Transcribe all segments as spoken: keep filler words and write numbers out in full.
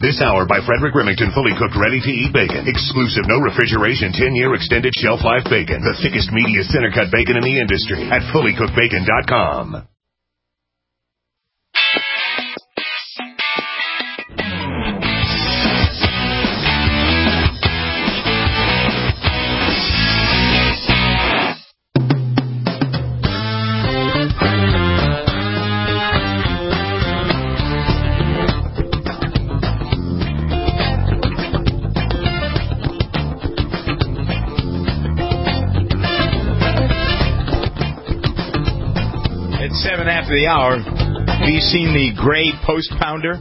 This hour by Frederick Remington, fully cooked, ready-to-eat bacon. Exclusive, no refrigeration, ten-year extended shelf life bacon. The thickest, meatiest center-cut bacon in the industry at fully cooked bacon dot com. Seven after the hour. Have you seen the gray post pounder?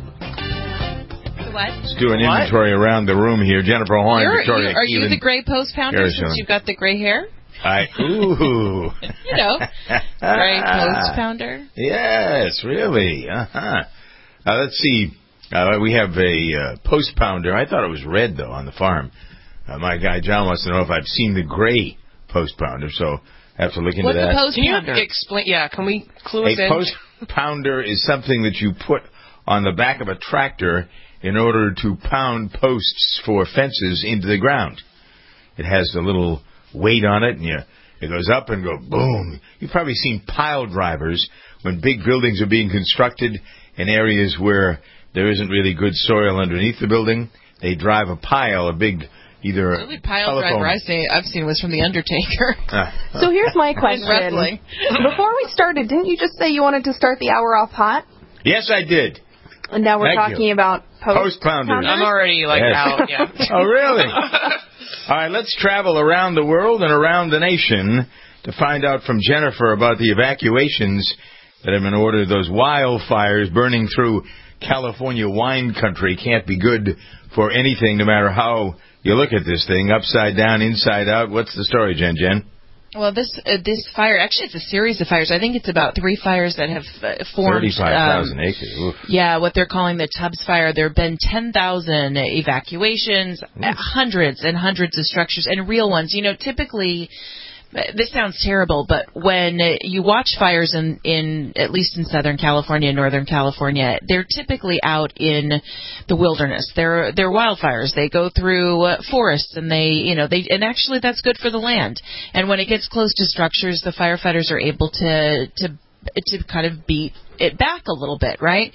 What? Let's do an inventory what? around the room here. Jennifer Horn, You're, Victoria you, Are Keelan, you the gray post pounder Arizona. since you've got the gray hair? I ooh. You know, gray post pounder. Yes, really. Uh-huh. Uh, let's see. Uh, we have a uh, post pounder. I thought it was red though on the farm. Uh, my guy John wants to know if I've seen the gray post pounder. So. I have to look into What's that. What's a post Can pounder? you explain? Yeah, can we clue us in? A post pounder is something that you put on the back of a tractor in order to pound posts for fences into the ground. It has a little weight on it, and you, it goes up and go boom. You've probably seen pile drivers when big buildings are being constructed in areas where there isn't really good soil underneath the building. They drive a pile, a big... Either the only pile driver I say I've seen was from The Undertaker. Uh, so here's my question. Before we started, didn't you just say you wanted to start the hour off hot? Yes, I did. And now we're Thank talking you. about post, post pounders. I'm already like yes. out. Yeah. Oh, really? All right, let's travel around the world and around the nation to find out from Jennifer about the evacuations that have been ordered. Those wildfires burning through California wine country can't be good for anything, no matter how you look at this thing, upside down, inside out. What's the story, Jen Jen? Well, this uh, this fire, actually it's a series of fires. I think it's about three fires that have uh, formed. thirty-five thousand um, acres. Oof. Yeah, what they're calling the Tubbs Fire. There have been ten thousand evacuations, uh, hundreds and hundreds of structures, and real ones. You know, typically... This sounds terrible, but when you watch fires in, in at least in Southern California, Northern California, they're typically out in the wilderness. They're they're wildfires. They go through uh, forests, and they you know they and actually that's good for the land. And when it gets close to structures, the firefighters are able to to to kind of beat it back a little bit, right?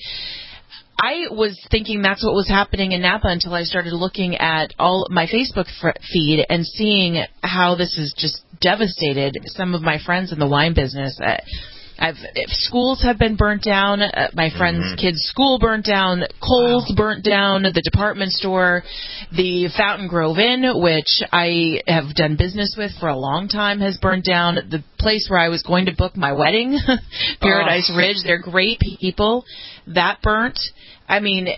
I was thinking that's what was happening in Napa until I started looking at all my Facebook feed and seeing how this has just devastated some of my friends in the wine business. Uh, I've if schools have been burnt down. Uh, my friend's mm-hmm. kid's school burnt down. Kohl's wow. burnt down. The department store, the Fountain Grove Inn, which I have done business with for a long time, has burnt down. The place where I was going to book my wedding, Paradise oh. Ridge, they're great people. That burnt. I mean,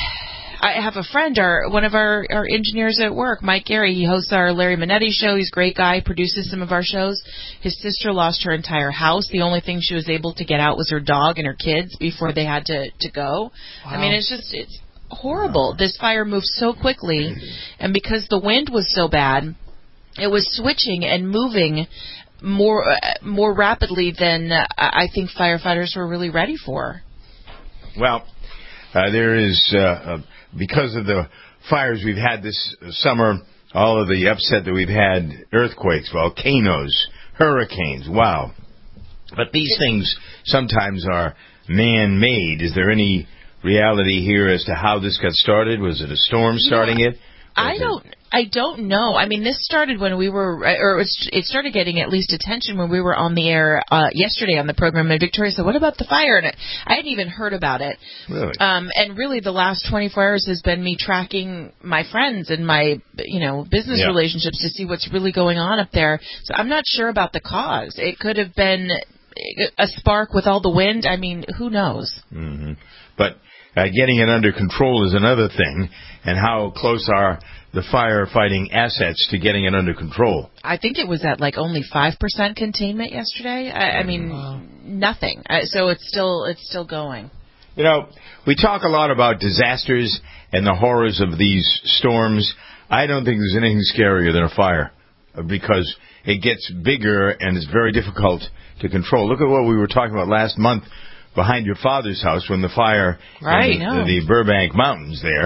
I have a friend, our one of our, our engineers at work, Mike Gary. He hosts our Larry Minetti show. He's a great guy, produces some of our shows. His sister lost her entire house. The only thing she was able to get out was her dog and her kids before they had to, to go. Wow. I mean, it's just it's horrible. Wow. This fire moved so quickly, and because the wind was so bad, it was switching and moving more uh, more rapidly than uh, I think firefighters were really ready for. Well, uh, there is, uh, uh, because of the fires we've had this summer, all of the upset that we've had, earthquakes, volcanoes, hurricanes, wow. But these things sometimes are man-made. Is there any reality here as to how this got started? Was it a storm starting it? I don't. I don't know. I mean, this started when we were, or it started getting at least attention when we were on the air uh, yesterday on the program. And Victoria said, "What about the fire?" And I hadn't even heard about it. Really? Um, and really, the last twenty-four hours has been me tracking my friends and my, you know, business yeah. relationships to see what's really going on up there. So I'm not sure about the cause. It could have been a spark with all the wind. I mean, who knows? Mm-hmm. But uh, getting it under control is another thing. And how close are the firefighting assets to getting it under control? I think it was at like only five percent containment yesterday. I, I mean, wow. nothing. Uh, so it's still it's still going. You know, we talk a lot about disasters and the horrors of these storms. I don't think there's anything scarier than a fire because it gets bigger and it's very difficult to control. Look at what we were talking about last month behind your father's house when the fire right, in the, no. the Burbank Mountains there.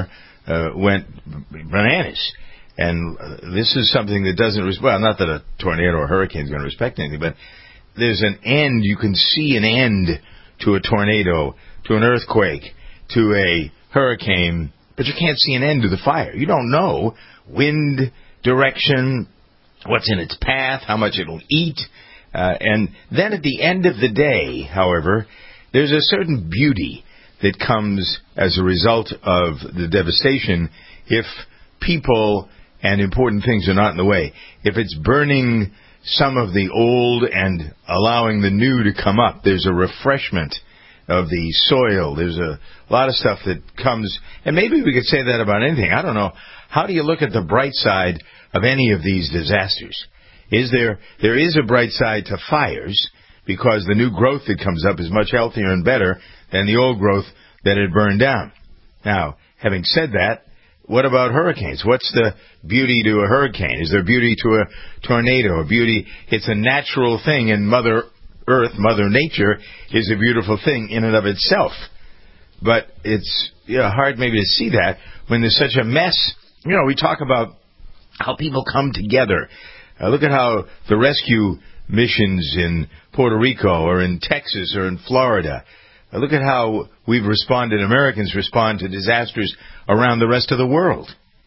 uh, went bananas. And uh, this is something that doesn't, res- well, not that a tornado or hurricane is going to respect anything, but there's an end. You can see an end to a tornado, to an earthquake, to a hurricane, but you can't see an end to the fire. You don't know wind direction, what's in its path, how much it'll eat. Uh, and then at the end of the day, however, there's a certain beauty that comes as a result of the devastation if people and important things are not in the way. If it's burning some of the old and allowing the new to come up, there's a refreshment of the soil. There's a lot of stuff that comes, and maybe we could say that about anything. I don't know. How do you look at the bright side of any of these disasters? Is there, there is a bright side to fires, because the new growth that comes up is much healthier and better than the old growth that had burned down. Now, having said that, what about hurricanes? What's the beauty to a hurricane? Is there beauty to a tornado? A beauty, it's a natural thing, and Mother Earth, Mother Nature, is a beautiful thing in and of itself. But it's you know, hard maybe to see that when there's such a mess. You know, we talk about how people come together. Uh, look at how the rescue missions in Puerto Rico or in Texas or in Florida. Uh, look at how we've responded, Americans respond to disasters around the rest of the world.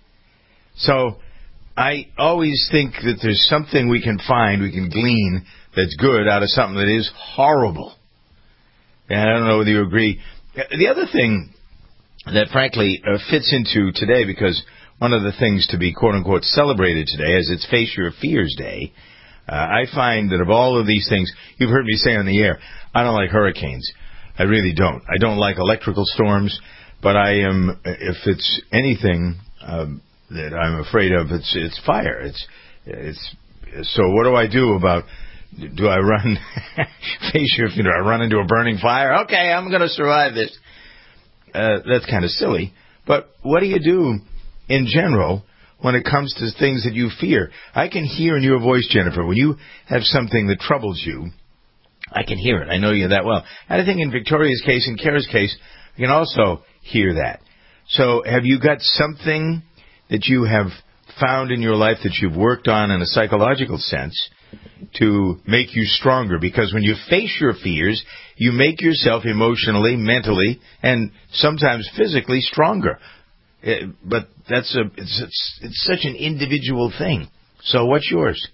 So I always think that there's something we can find, we can glean that's good out of something that is horrible. And I don't know whether you agree. The other thing that, frankly, uh, fits into today, because one of the things to be, quote-unquote, celebrated today is it's Face Your Fears Day. Uh, I find that of all of these things, you've heard me say on the air, I don't like hurricanes. I really don't. I don't like electrical storms, but I am, if it's anything um, that I'm afraid of, it's it's fire. It's it's. So what do I do about? Do I run? Face your fear. Do I run into a burning fire? Okay, I'm going to survive this. Uh, that's kind of silly. But what do you do in general when it comes to things that you fear? I can hear in your voice, Jennifer, when you have something that troubles you, I can hear it. I know you that well. And I think in Victoria's case, in Kara's case, I can also hear that. So have you got something that you have found in your life that you've worked on in a psychological sense to make you stronger? Because when you face your fears, you make yourself emotionally, mentally, and sometimes physically stronger. It, but that's a it's, it's it's such an individual thing. So what's yours?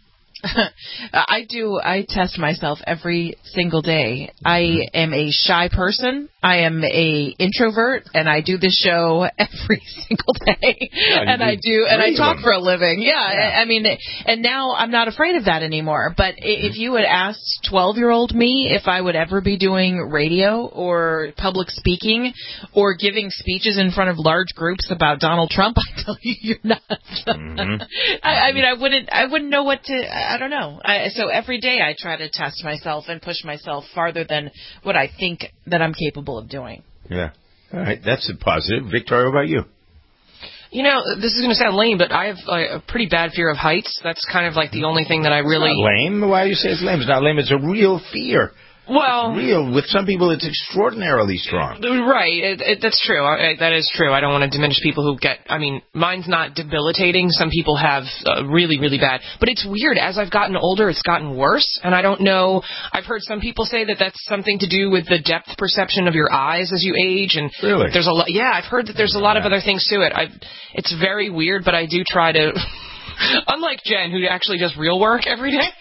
I do. I test myself every single day. I am a shy person. I am a introvert, and I do this show every single day. Yeah, and I do, and I talk for a living. Yeah, yeah, I mean, and now I'm not afraid of that anymore. But if you had asked twelve-year-old me if I would ever be doing radio or public speaking or giving speeches in front of large groups about Donald Trump, I tell you, you're nuts. Mm-hmm. I, I mean, I wouldn't. I wouldn't know what to. I don't know. I, so every day I try to test myself and push myself farther than what I think that I'm capable of doing. Yeah. All right. That's a positive. Victoria, what about you? You know, this is going to sound lame, but I have a, a pretty bad fear of heights. That's kind of like the only thing that I really... It's not lame. Why do you say it's lame? It's not lame. It's a real fear. Well, it's real. With some people, it's extraordinarily strong. Right. It, it, that's true. I, that is true. I don't want to diminish people who get... I mean, mine's not debilitating. Some people have uh, really, really bad. But it's weird. As I've gotten older, it's gotten worse. And I don't know... I've heard some people say that that's something to do with the depth perception of your eyes as you age. And really? There's a lot... Yeah, I've heard that there's a lot of other things to it. I've, it's very weird, but I do try to... Unlike Jen, who actually does real work every day,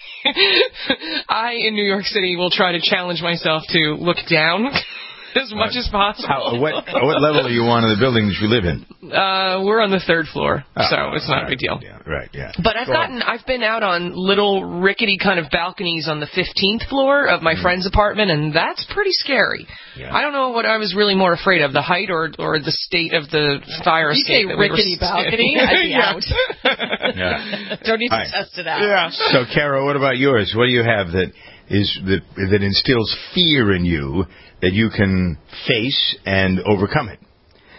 I, in New York City, will try to challenge myself to look down as much as possible. How, what, what level are you on in the building that you live in? Uh, we're on the third floor, oh, so it's not right, a big deal. Yeah, right, yeah. But I've Go gotten, on. I've been out on little rickety kind of balconies on the fifteenth floor of my mm. friend's apartment, and that's pretty scary. Yeah. I don't know what I was really more afraid of, the height or or the state of the fire you escape. You say rickety we balcony? I'd be out. Yeah. Don't need to right. test it out. Yeah. So, Kara, what about yours? What do you have that is that that instills fear in you that you can face and overcome it?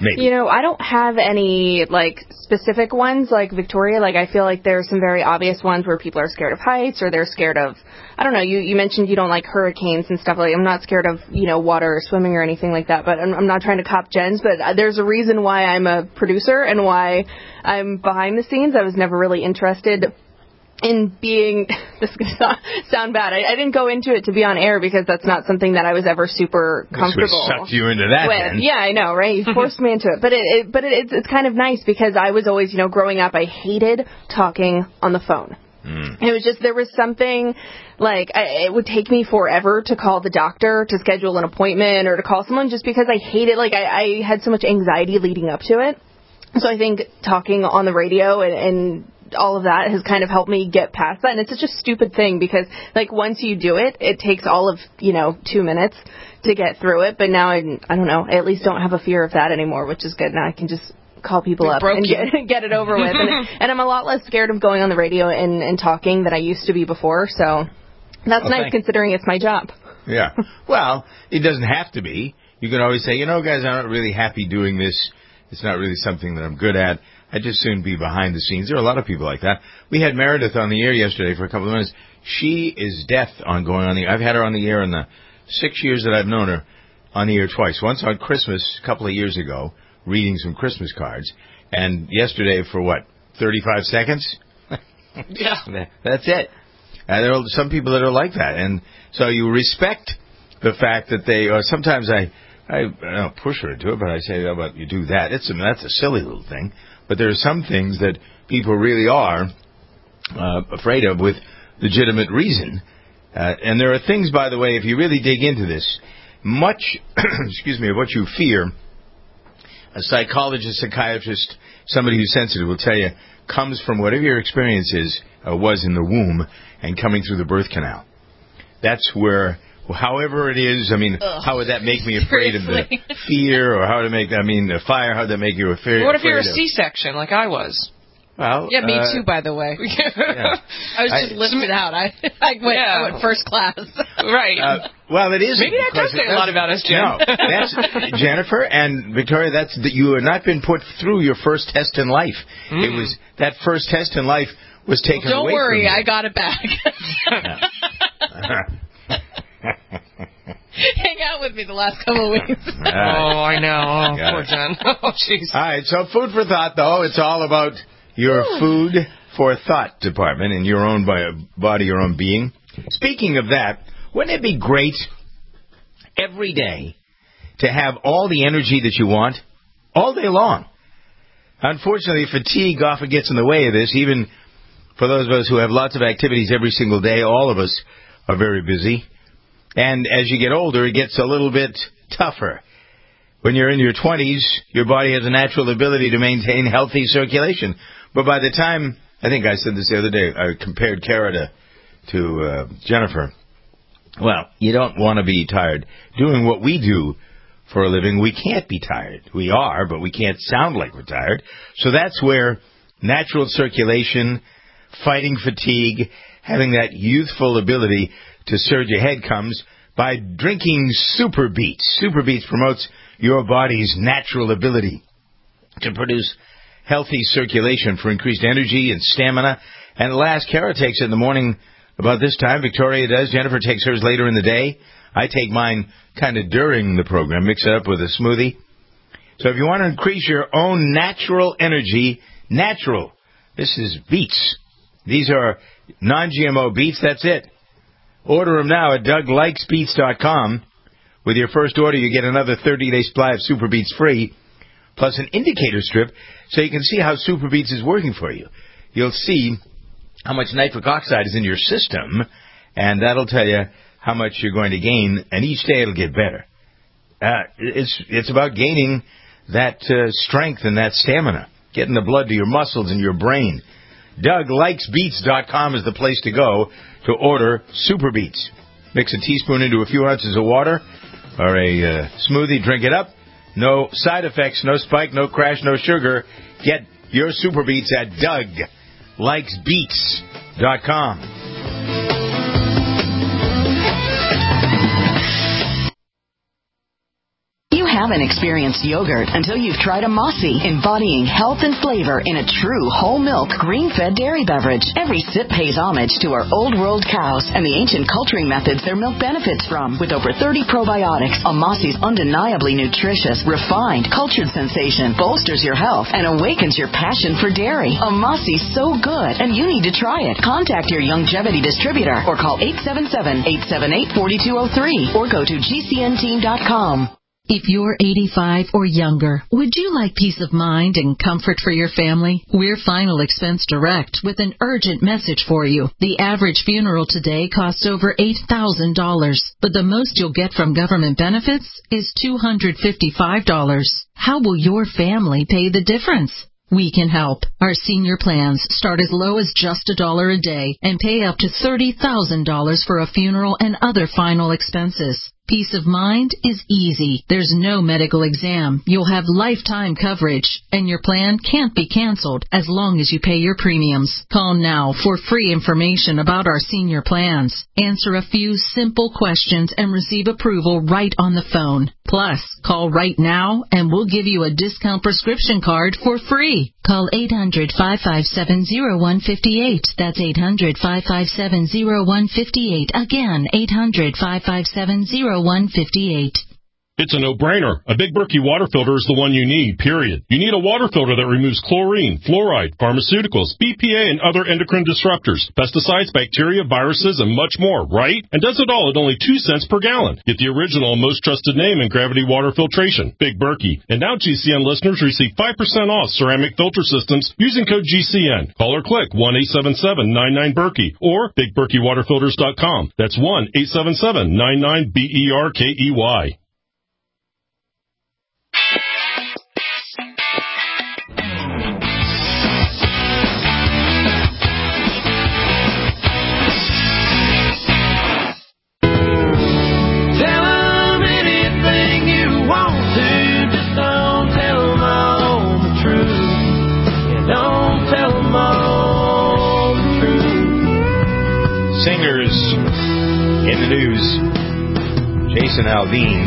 Maybe. You know, I don't have any, like, specific ones like Victoria. Like, I feel like there are some very obvious ones where people are scared of heights or they're scared of, I don't know, you, you mentioned you don't like hurricanes and stuff. Like, I'm not scared of, you know, water or swimming or anything like that, but I'm, I'm not trying to cop gens, but there's a reason why I'm a producer and why I'm behind the scenes. I was never really interested in being, this is going to sound bad, I, I didn't go into it to be on air because that's not something that I was ever super comfortable with. This would suck you into that with. then. Yeah, I know, right? You forced me into it. But it, it but it, it's, it's kind of nice because I was always, you know, growing up, I hated talking on the phone. Mm. It was just, there was something, like, I, it would take me forever to call the doctor to schedule an appointment or to call someone just because I hated, like, I, I had so much anxiety leading up to it. So I think talking on the radio and, and all of that has kind of helped me get past that. And it's such a stupid thing because, like, once you do it, it takes all of, you know, two minutes to get through it. But now I, I don't know, I at least don't have a fear of that anymore, which is good. Now I can just call people it up and get, get it over with. And, and I'm a lot less scared of going on the radio and, and talking than I used to be before. So that's well, nice considering it's my job. Yeah. Well, it doesn't have to be. You can always say, you know, guys, I'm not really happy doing this. It's not really something that I'm good at. I'd just soon be behind the scenes. There are a lot of people like that. We had Meredith on the air yesterday for a couple of minutes. She is death on going on the air. I've had her on the air in the six years that I've known her on the air twice. Once on Christmas a couple of years ago, reading some Christmas cards. And yesterday for, what, thirty-five seconds? Yeah. That's it. And there are some people that are like that. And so you respect the fact that they, or sometimes I, I, I don't push her to do it, but I say, how about you do that? It's a, that's a silly little thing. But there are some things that people really are uh, afraid of with legitimate reason. Uh, and there are things, by the way, if you really dig into this, much, excuse me, of what you fear, a psychologist, psychiatrist, somebody who's sensitive will tell you, comes from whatever your experience is, uh, was in the womb and coming through the birth canal. That's where, however it is, I mean, Ugh. how would that make me afraid of the fear, or how to make, I mean, the fire, how would that make you afraid? What if you're a of, C-section like I was? Well, yeah, me uh, too, by the way. Yeah. I was just I, lifted out. I, I, went, yeah. I went first class. Right. Uh, well, it is. Maybe that does say a lot about us, Jen. No, that's, Jennifer and Victoria, that's that you have not been put through your first test in life. Mm. It was, that first test in life was taken well, away worry, from you. I got it back. Hang out with me the last couple of weeks. Right. Oh, I know. Oh, poor Jen. Oh, jeez. All right, so food for thought, though. It's all about your food for thought department in your own body, your own being. Speaking of that, wouldn't it be great every day to have all the energy that you want all day long? Unfortunately, fatigue often gets in the way of this. Even for those of us who have lots of activities every single day, all of us are very busy. And as you get older, it gets a little bit tougher. When you're in your twenties, your body has a natural ability to maintain healthy circulation. But by the time, I think I said this the other day, I compared Kara to, to uh, Jennifer. Well, you don't want to be tired. Doing what we do for a living, we can't be tired. We are, but we can't sound like we're tired. So that's where natural circulation, fighting fatigue, having that youthful ability to surge ahead comes by drinking Super Beets. Super Beets promotes your body's natural ability to produce healthy circulation for increased energy and stamina. And last, Kara takes it in the morning about this time. Victoria does. Jennifer takes hers later in the day. I take mine kind of during the program, mix it up with a smoothie. So if you want to increase your own natural energy, natural, this is beets. These are non-G M O beets. That's it. Order them now at Doug Likes Beets dot com. With your first order, you get another thirty-day supply of Super Beets free, plus an indicator strip so you can see how Super Beets is working for you. You'll see how much nitric oxide is in your system, and that'll tell you how much you're going to gain, and each day it'll get better. Uh, it's it's about gaining that uh, strength and that stamina, getting the blood to your muscles and your brain. Doug Likes Beets dot com is the place to go to order Super Beets. Mix a teaspoon into a few ounces of water or a uh, smoothie, drink it up. No side effects, no spike, no crash, no sugar. Get your Super Beets at Doug Likes Beets dot com. You have haven't experienced yogurt until you've tried a Mossy, embodying health and flavor in a true whole milk, green-fed dairy beverage. Every sip pays homage to our old world cows and the ancient culturing methods their milk benefits from. With over thirty probiotics, a Mossy's undeniably nutritious, refined, cultured sensation bolsters your health and awakens your passion for dairy. A Mossy's so good, and you need to try it. Contact your Longevity distributor or call eight seven seven, eight seven eight, four two zero three or go to G C N team dot com. If you're eighty-five or younger, would you like peace of mind and comfort for your family? We're Final Expense Direct with an urgent message for you. The average funeral today costs over eight thousand dollars, but the most you'll get from government benefits is two hundred fifty-five dollars. How will your family pay the difference? We can help. Our senior plans start as low as just a dollar a day and pay up to thirty thousand dollars for a funeral and other final expenses. Peace of mind is easy. There's no medical exam. You'll have lifetime coverage, and your plan can't be canceled as long as you pay your premiums. Call now for free information about our senior plans. Answer a few simple questions and receive approval right on the phone. Plus, call right now and we'll give you a discount prescription card for free. Call eight hundred, five five seven, zero one five eight. That's eight hundred, five five seven, zero one five eight. Again, eight hundred, five five seven, zero one five eight. It's a no-brainer. A Big Berkey water filter is the one you need, period. You need a water filter that removes chlorine, fluoride, pharmaceuticals, B P A, and other endocrine disruptors, pesticides, bacteria, viruses, and much more, right? And does it all at only two cents per gallon. Get the original and most trusted name in gravity water filtration, Big Berkey. And now G C N listeners receive five percent off ceramic filter systems using code G C N. Call or click one eight seven seven, nine nine, Berkey or big berkey water filters dot com. That's one eight seven seven, nine nine, B E R K E Y. Singers in the news. Jason Aldean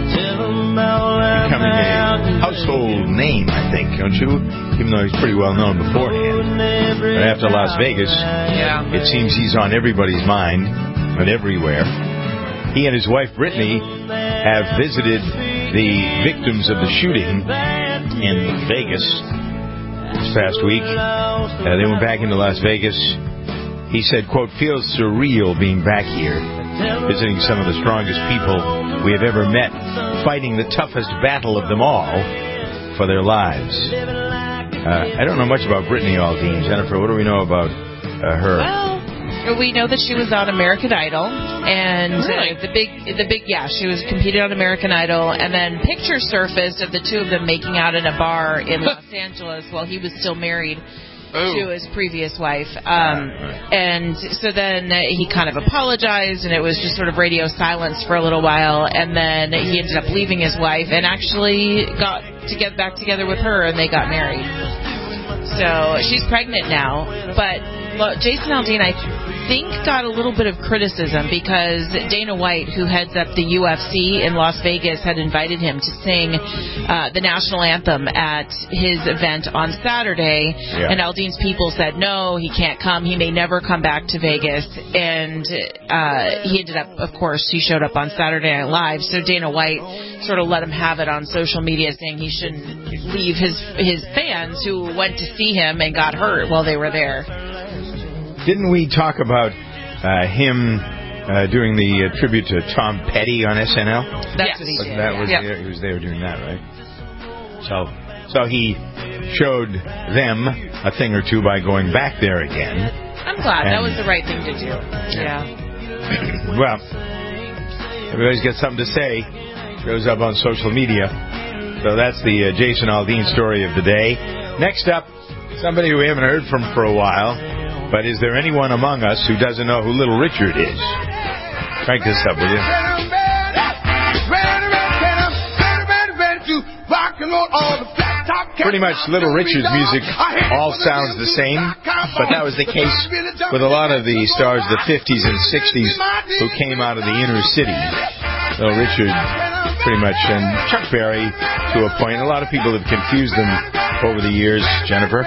becoming a household name, I think, don't you? Even though he's pretty well known beforehand. But after Las Vegas, yeah. It seems he's on everybody's mind and everywhere. He and his wife, Brittany, have visited the victims of the shooting in Vegas this past week. Uh, they went back into Las Vegas. He said, quote, feels surreal being back here, visiting some of the strongest people we have ever met, fighting the toughest battle of them all for their lives. Uh, I don't know much about Brittany Aldean. Jennifer, what do we know about uh, her? Well, we know that she was on American Idol, and really? uh, the big, the big, yeah, she was competing on American Idol, and then pictures surfaced of the two of them making out in a bar in Los Angeles while he was still married Ooh. to his previous wife. Um, and so then he kind of apologized, and it was just sort of radio silence for a little while, and then he ended up leaving his wife and actually got to get back together with her, and they got married. So she's pregnant now, but well, Jason Aldean, I think, got a little bit of criticism because Dana White, who heads up the U F C in Las Vegas, had invited him to sing uh, the national anthem at his event on Saturday. Yeah. And Aldean's people said, no, he can't come. He may never come back to Vegas. And uh, he ended up, of course, he showed up on Saturday Night Live. So Dana White sort of let him have it on social media, saying he shouldn't leave his, his fans who went to see him and got hurt while they were there. Didn't we talk about uh, him uh, doing the uh, tribute to Tom Petty on S N L? That's yes. what he did. That yeah. was yeah. there, he was there doing that, right? So, so he showed them a thing or two by going back there again. I'm glad. And, that was the right thing to do. Yeah. Well, everybody's got something to say. Shows up on social media. So that's the uh, Jason Aldean story of the day. Next up, somebody we haven't heard from for a while. But is there anyone among us who doesn't know who Little Richard is? Crank this up, will you? Pretty much Little Richard's music all sounds the same, but that was the case with a lot of the stars of the fifties and sixties who came out of the inner city. Little Richard pretty much. And Chuck Berry, to a point. A lot of people have confused them over the years, Jennifer.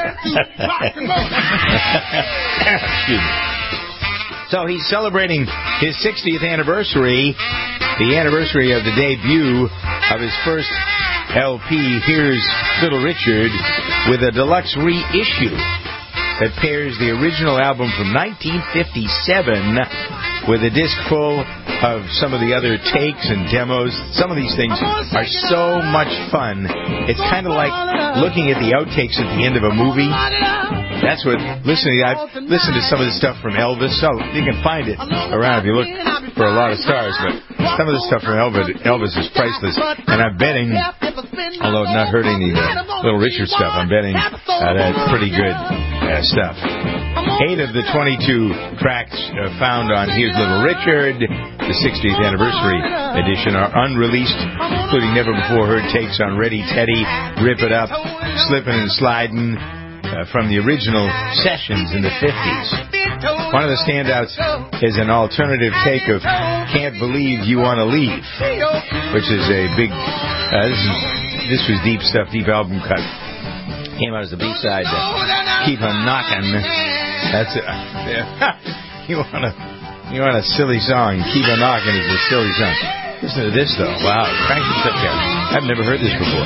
Excuse me. So he's celebrating his sixtieth anniversary, the anniversary of the debut of his first L P, Here's Little Richard, with a deluxe reissue that pairs the original album from nineteen fifty-seven with a disc full of some of the other takes and demos. Some of these things are so much fun. It's kind of like looking at the outtakes at the end of a movie. That's what listening. I've listened to some of the stuff from Elvis. So you can find it around if you look for a lot of stars. But some of the stuff from Elvis, Elvis is priceless. And I'm betting, although not hurting the uh, Little Richard stuff, I'm betting uh, that's pretty good uh, stuff. Eight of the twenty-two tracks uh, found on Here's Little Richard, the sixtieth anniversary edition, are unreleased, including never before heard takes on Ready Teddy, Rip It Up, Slippin' and Slidin', Uh, from the original sessions in the fifties. One of the standouts is an alternative take of Can't Believe You Wanna Leave, which is a big, uh, this, is, this was deep stuff, deep album cut. Came out as a B-side to Keep On Knockin'. That's it. you want a, you want a silly song. Keep On Knockin' is a silly song. Listen to this, though. Wow, crank this up, yeah. I've never heard this before.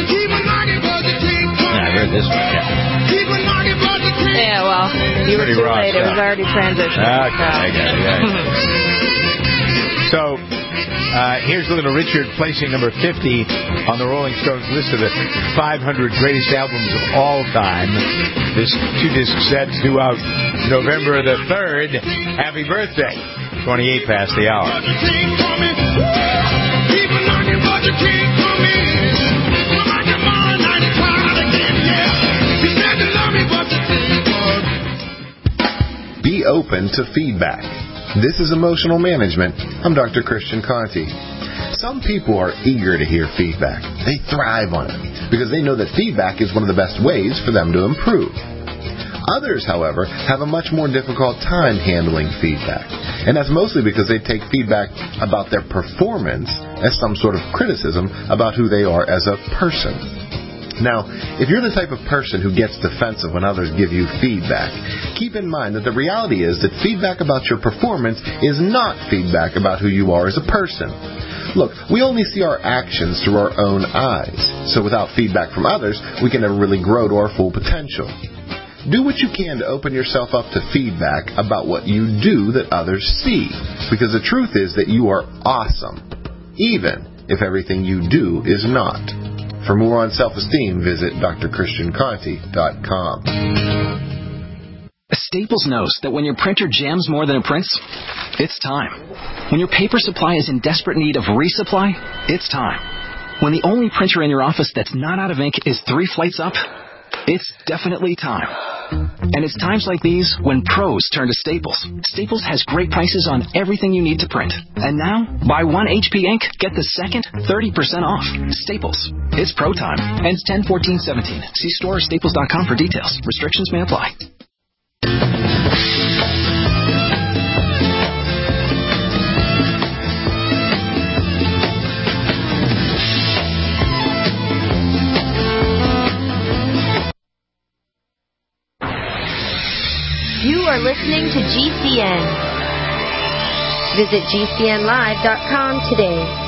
Yeah, I've heard this one, yeah. Yeah, well, you were too late. It was already transitioned. Okay, I got it. Yeah. So, uh, here's Little Richard placing number fifty on the Rolling Stones list of the five hundred greatest albums of all time. This two-disc set's due out November the third. Happy birthday. twenty-eight past the hour. Be open to feedback. This is Emotional Management. I'm Doctor Christian Conti. Some people are eager to hear feedback. They thrive on it because they know that feedback is one of the best ways for them to improve. Others, however, have a much more difficult time handling feedback. And that's mostly because they take feedback about their performance as some sort of criticism about who they are as a person. Now, if you're the type of person who gets defensive when others give you feedback, keep in mind that the reality is that feedback about your performance is not feedback about who you are as a person. Look, we only see our actions through our own eyes, so without feedback from others, we can never really grow to our full potential. Do what you can to open yourself up to feedback about what you do that others see, because the truth is that you are awesome, even if everything you do is not. For more on self-esteem, visit d r christian conti dot com. Staples knows that when your printer jams more than it prints, it's time. When your paper supply is in desperate need of resupply, it's time. When the only printer in your office that's not out of ink is three flights up, it's definitely time. And it's times like these when pros turn to Staples. Staples has great prices on everything you need to print. And now, buy one H P ink, get the second thirty percent off. Staples. It's pro time. Ends ten fourteen seventeen. See store or staples dot com for details. Restrictions may apply. You are listening to G C N. Visit G C N live dot com today.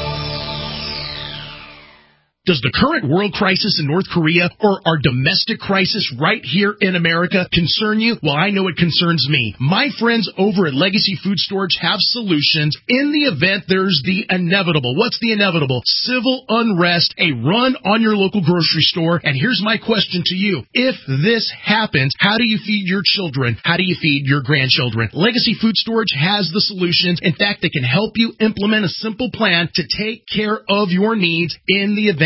Does the current world crisis in North Korea or our domestic crisis right here in America concern you? Well, I know it concerns me. My friends over at Legacy Food Storage have solutions in the event there's the inevitable. What's the inevitable? Civil unrest, a run on your local grocery store. And here's my question to you. If this happens, how do you feed your children? How do you feed your grandchildren? Legacy Food Storage has the solutions. In fact, they can help you implement a simple plan to take care of your needs in the event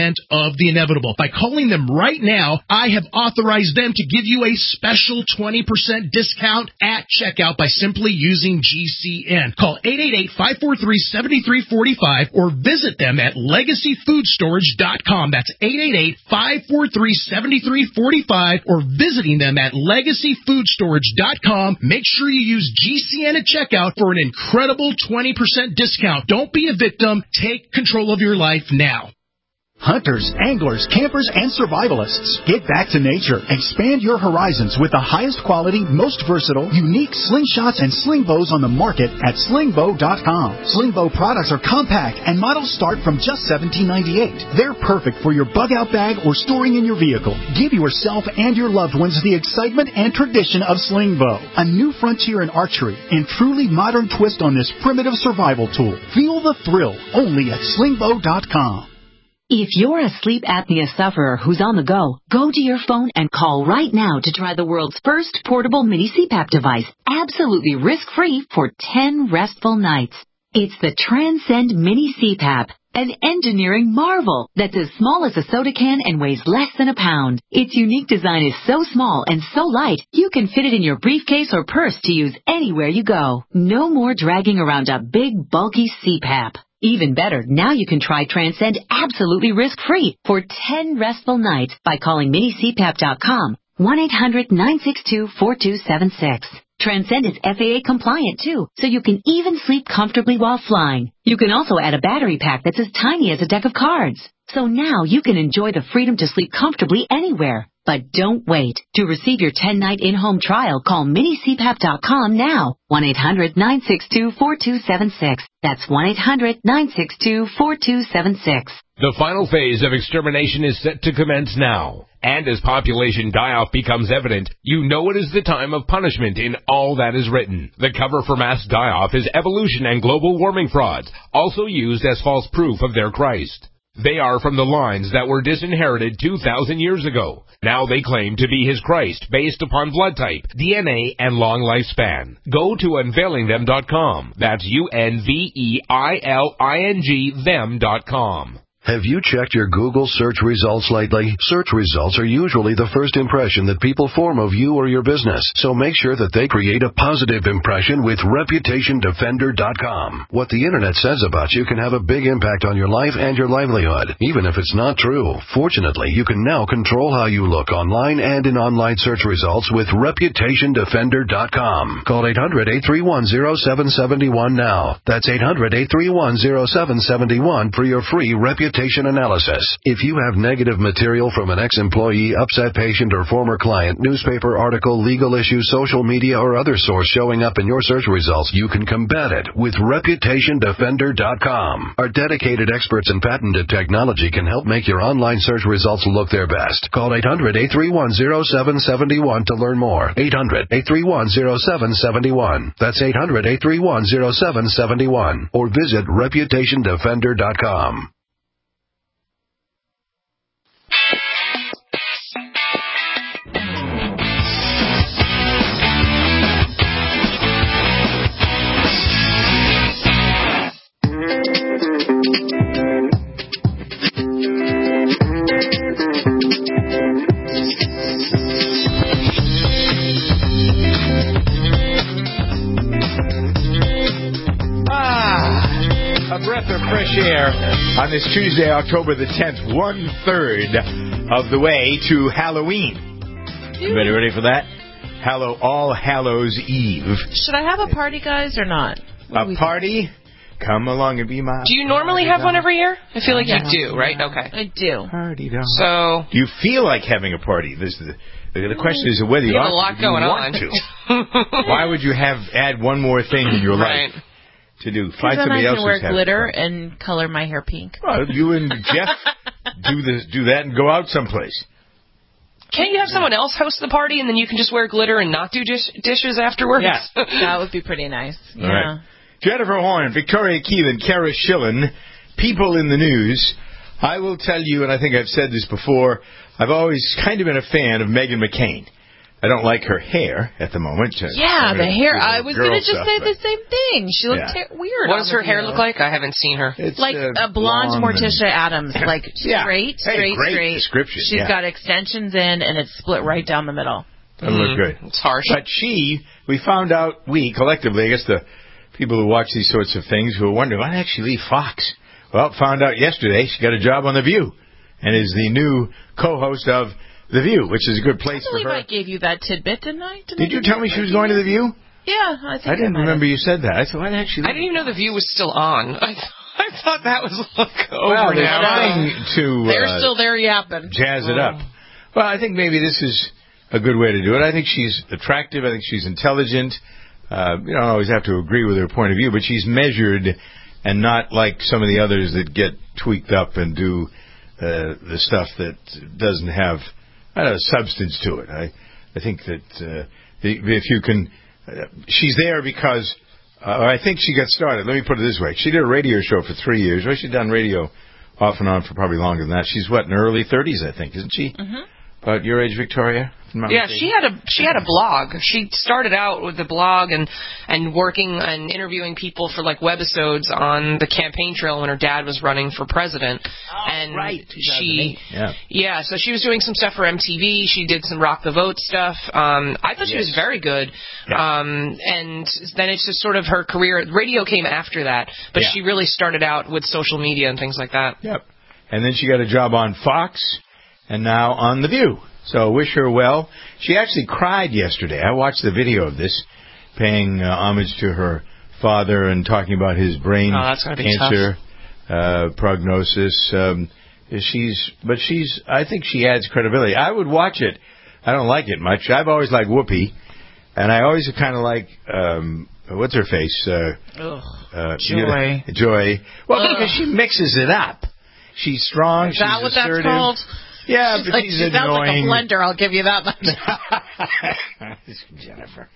percent of the inevitable. By calling them right now, I have authorized them to give you a special twenty percent discount at checkout by simply using G C N. Call eight eight eight, five four three, seven three four five or visit them at legacy food storage dot com. That's eight eight eight, five four three, seven three four five or visiting them at legacy food storage dot com. Make sure you use G C N at checkout for an incredible twenty percent discount. Don't be a victim. Take control of your life now. Hunters, anglers, campers, and survivalists. Get back to nature. Expand your horizons with the highest quality, most versatile, unique slingshots and sling bows on the market at sling bow dot com. Sling bow products are compact and models start from just seventeen ninety-eight. They're perfect for your bug out bag or storing in your vehicle. Give yourself and your loved ones the excitement and tradition of sling bow. A new frontier in archery and truly modern twist on this primitive survival tool. Feel the thrill only at sling bow dot com. If you're a sleep apnea sufferer who's on the go, go to your phone and call right now to try the world's first portable mini C PAP device, absolutely risk-free for ten restful nights. It's the Transcend Mini C PAP, an engineering marvel that's as small as a soda can and weighs less than a pound. Its unique design is so small and so light, you can fit it in your briefcase or purse to use anywhere you go. No more dragging around a big, bulky C PAP. Even better, now you can try Transcend absolutely risk-free for ten restful nights by calling mini c pap dot com, one eight hundred, nine six two, four two seven six. Transcend is F A A compliant too, so you can even sleep comfortably while flying. You can also add a battery pack that's as tiny as a deck of cards. So now you can enjoy the freedom to sleep comfortably anywhere. But don't wait. To receive your ten-night in-home trial, call mini c pap dot com now. one eight hundred, nine six two, four two seven six. That's one eight hundred, nine six two, four two seven six. The final phase of extermination is set to commence now. And as population die-off becomes evident, you know it is the time of punishment in all that is written. The cover for mass die-off is evolution and global warming frauds, also used as false proof of their Christ. They are from the lines that were disinherited two thousand years ago. Now they claim to be his Christ based upon blood type, D N A, and long lifespan. Go to unveiling them dot com. That's U N V E I L I N G them dot com. Have you checked your Google search results lately? Search results are usually the first impression that people form of you or your business, so make sure that they create a positive impression with reputation defender dot com. What the internet says about you can have a big impact on your life and your livelihood, even if it's not true. Fortunately, you can now control how you look online and in online search results with reputation defender dot com. Call eight hundred, eight three one, zero seven seven one now. That's eight hundred, eight three one, zero seven seven one for your free reputation analysis. If you have negative material from an ex-employee, upset patient, or former client, newspaper article, legal issue, social media, or other source showing up in your search results, you can combat it with reputation defender dot com. Our dedicated experts in patented technology can help make your online search results look their best. Call eight hundred, eight three one, zero seven seven one to learn more. eight hundred, eight three one, zero seven seven one. That's eight hundred, eight three one, zero seven seven one. Or visit reputation defender dot com. A breath of fresh air on this Tuesday, October the tenth, one-third of the way to Halloween. Everybody ready for that? Hallow, All Hallows Eve. Should I have a party, guys, or not? A party? Come along and be my... Do you normally have one every year? I feel like Yeah. you do, right? Okay. I do. Party down. So... Do you feel like having a party? This is the, the question is whether you, You have ought, a lot you going want on. to. Why would you have add one more thing in your Right. life to do? Because Find then somebody I else can wear who's having glitter fun. and color my hair pink. Well, you and Jeff do this, do that, and go out someplace. Can't you have someone else host the party and then you can just wear glitter and not do dish- dishes afterwards? Yeah. That would be pretty nice. Yeah. All right. Jennifer Horn, Victoria Keelan, Kara Schillen, people in the news. I will tell you, and I think I've said this before, I've always kind of been a fan of Meghan McCain. I don't like her hair at the moment. Yeah, the hair. I was going to just stuff, say but- the same thing. She looked Yeah. ter- weird. What on does the her hair video. look like? I haven't seen her. It's, Like uh, a blonde long Morticia and- Adams, like Yeah. straight, Hey, straight, great straight. description, She's yeah. got extensions in, and it's split right down the middle. Doesn't look good. It's harsh. But she, we found out, we collectively, I guess the people who watch these sorts of things who are wondering, why did she leave Fox? Well, found out yesterday she got a job on The View and is the new co-host of The View, which is a good place I for believe her. I gave you that tidbit, didn't I? Did, Did you tell me she was going to The View? Yeah, I think I didn't might remember have. you said that. I said, why the heck she I didn't even know The View was still on. I, I thought that was like over Well, they're now. trying to They're uh, still there yapping. jazz it up. Well, I think maybe this is a good way to do it. I think she's attractive. I think she's intelligent. Uh, you don't always have to agree with her point of view, but she's measured and not like some of the others that get tweaked up and do uh, the stuff that doesn't have I don't know, substance to it. I I think that uh, if you can, uh, she's there because uh, I think she got started. Let me put it this way: she did a radio show for three years. Well, she's done radio off and on for probably longer than that. She's what in her early thirties, I think, isn't she? Mm-hmm. About your age, Victoria? If I'm not Yeah, mistaken. she had a she had a blog. She started out with the blog and and working and interviewing people for like webisodes on the campaign trail when her dad was running for president. Oh, and right, she yeah. yeah, so she was doing some stuff for M T V. She did some Rock the Vote stuff. Um, I thought she was Yes. very good. Yeah. Um, and then it's just sort of her career. Radio came after that, but Yeah. she really started out with social media and things like that. Yep. And then she got a job on Fox, and now on The View. So wish her well. She actually cried yesterday. I watched the video of this, paying uh, homage to her father and talking about his brain Oh, that's gotta be cancer uh, prognosis. Um, she's, but she's. I think she adds credibility. I would watch it. I don't like it much. I've always liked Whoopi, and I always kind of like. Um, what's her face? Uh, Ugh. uh, Joy. you know, Joy. Well, Ugh. because she mixes it up. She's strong. Is she's that what assertive. that's called? Yeah, She's but like, she's she sounds like a annoying. blender, I'll give you that much. Jennifer.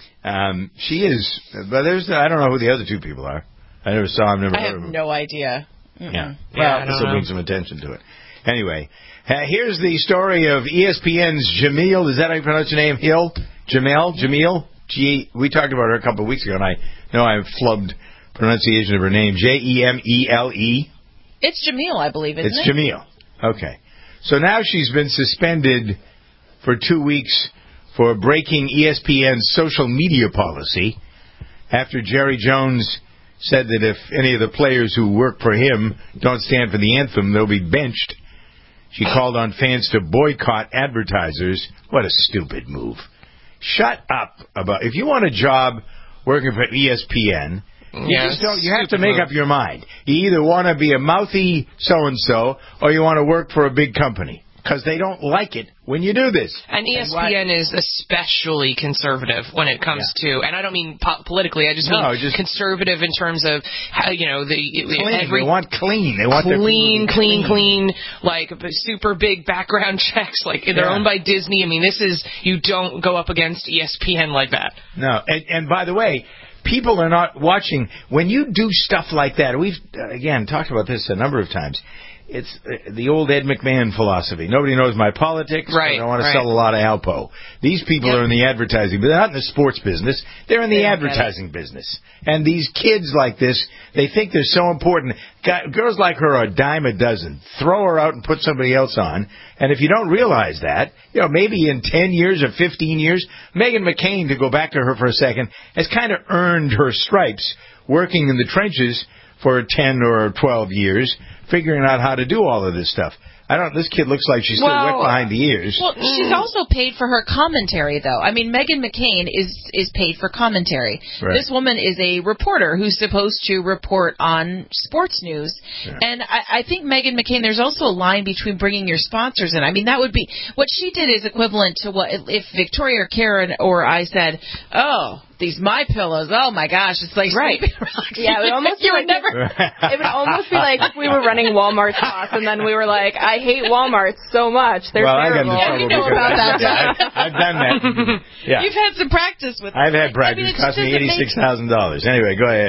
Um, she is, but there's, I don't know who the other two people are. I never saw them, never I heard have of them. no idea. Mm-mm. Yeah. Yeah, Well, I this don't will know. bring some attention to it. Anyway, uh, here's the story of E S P N's Jameel. Is that how you pronounce your name? Hill? Jamel? Jameel? G. We talked about her a couple of weeks ago, and I know I flubbed pronunciation of her name. J E M E L E. It's Jameel, I believe, isn't It's it? Jameel. Okay. So now she's been suspended for two weeks for breaking E S P N's social media policy after Jerry Jones said that if any of the players who work for him don't stand for the anthem, they'll be benched. She called on fans to boycott advertisers. What a stupid move. Shut up about if you want a job working for E S P N, you Yeah, just don't. You have to stupid make move. up your mind. You either want to be a mouthy so-and-so or you want to work for a big company because they don't like it when you do this. And E S P N And what- is especially conservative when it comes to, and I don't mean po- politically, I just No, mean just- conservative in terms of, how, you know, the Clean. every They want clean. They want their clean, people to be clean, clean, like super big background checks. Like they're Yeah. owned by Disney. I mean, this is you don't go up against E S P N like that. No, and, and by the way, people are not watching. When you do stuff like that, we've, uh, again, talked about this a number of times. It's uh, the old Ed McMahon philosophy. Nobody knows my politics. Right, I don't want to right. sell a lot of Alpo. These people Yep. are in the advertising, but they're not in the sports business. They're in the They don't get advertising business. And these kids like this, they think they're so important. Guy, girls like her are a dime a dozen. Throw her out and put somebody else on. And if you don't realize that, you know, maybe in ten years or fifteen years, Meghan McCain, to go back to her for a second, has kind of earned her stripes working in the trenches for ten or twelve years, figuring out how to do all of this stuff. I don't. This kid looks like she's still Well, wet behind the ears. Well, she's also paid for her commentary, though. I mean, Meghan McCain is is paid for commentary. Right. This woman is a reporter who's supposed to report on sports news. Yeah. And I, I think Meghan McCain, there's also a line between bringing your sponsors in. I mean, that would be what she did is equivalent to what if Victoria or Karen or I said, "Oh, these My Pillows. Oh my gosh, it's like Right. Yeah, it would almost be you like would never." it would almost be like if we were running Walmart spots and then we were like, I hate Walmart so much. They're well, I got terrible. into trouble you know because about that, yeah, John. I've, I've done that. Yeah, You've had some practice with. I've had it. practice. I mean, It cost me doesn't make- eighty-six thousand dollars. Anyway, go ahead.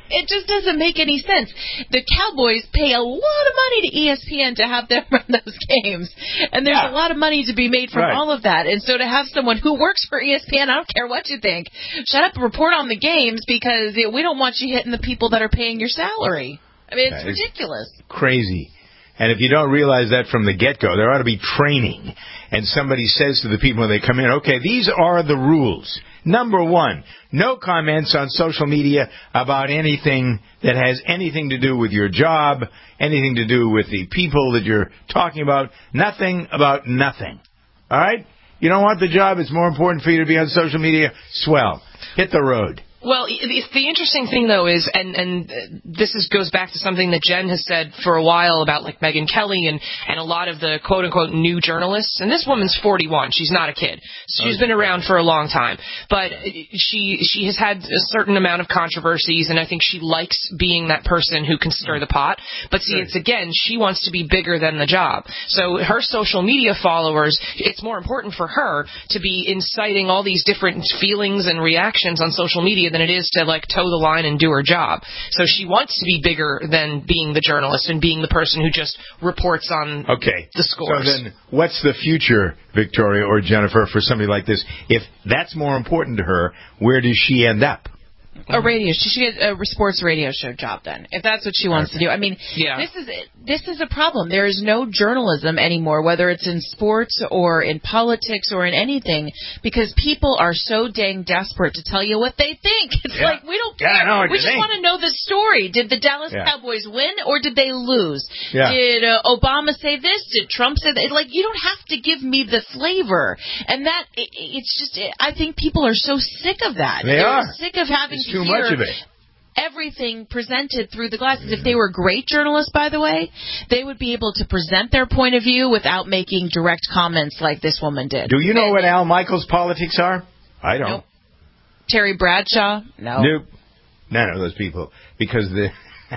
It just doesn't make any sense. The Cowboys pay a lot of money to E S P N to have them run those games, and there's yeah. a lot of money to be made from right. all of that. And so to have someone who works for E S P N, I don't care what you think, shut up and report on the games because we don't want you hitting the people that are paying your salary. I mean, it's that ridiculous. Crazy. And if you don't realize that from the get-go, there ought to be training. And somebody says to the people when they come in, okay, these are the rules. Number one, no comments on social media about anything that has anything to do with your job, anything to do with the people that you're talking about, nothing about nothing. All right? You don't want the job, it's more important for you to be on social media, swell. Hit the road. Well, the, the interesting thing, though, is, and, and this is, goes back to something that Jen has said for a while about, like, Megyn Kelly and, and a lot of the quote-unquote new journalists. And this woman's forty-one. She's not a kid. She's been around for a long time. But she she has had a certain amount of controversies, and I think she likes being that person who can stir the pot. But, see, it's, again, she wants to be bigger than the job. So her social media followers, it's more important for her to be inciting all these different feelings and reactions on social media than it is to, like, toe the line and do her job. So she wants to be bigger than being the journalist and being the person who just reports on okay. the scores. So then what's the future, Victoria or Jennifer, for somebody like this? If that's more important to her, where does she end up? A radio. She should get a sports radio show job then, if that's what she wants okay. to do. I mean, yeah. this is this is a problem. There is no journalism anymore, whether it's in sports or in politics or in anything, because people are so dang desperate to tell you what they think. It's yeah. like, we don't yeah, care. I know what we you just think. want to know the story. Did the Dallas yeah. Cowboys win or did they lose? Yeah. Did uh, Obama say this? Did Trump say that? Like, you don't have to give me the flavor. And that, it, it's just, it, I think people are so sick of that. They They're are. sick of having It's to too hear much of it. everything presented through the glasses. If they were great journalists, by the way, they would be able to present their point of view without making direct comments like this woman did. Do you know and, what Al Michaels' politics are? I don't. Nope. Terry Bradshaw? No. Nope. None of those people, because they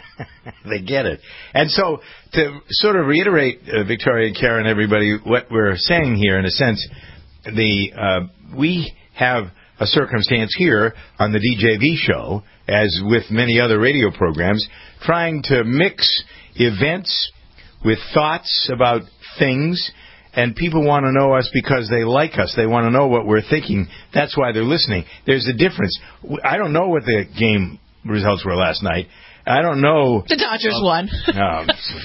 they get it. And so to sort of reiterate, uh, Victoria and Karen, everybody, what we're saying here, in a sense, the uh, we have a circumstance here on the D J V show, as with many other radio programs, trying to mix events with thoughts about things, and people want to know us because they like us. They want to know what we're thinking. That's why they're listening. There's a difference. I don't know what the game results were last night. I don't know. The Dodgers uh, won. No.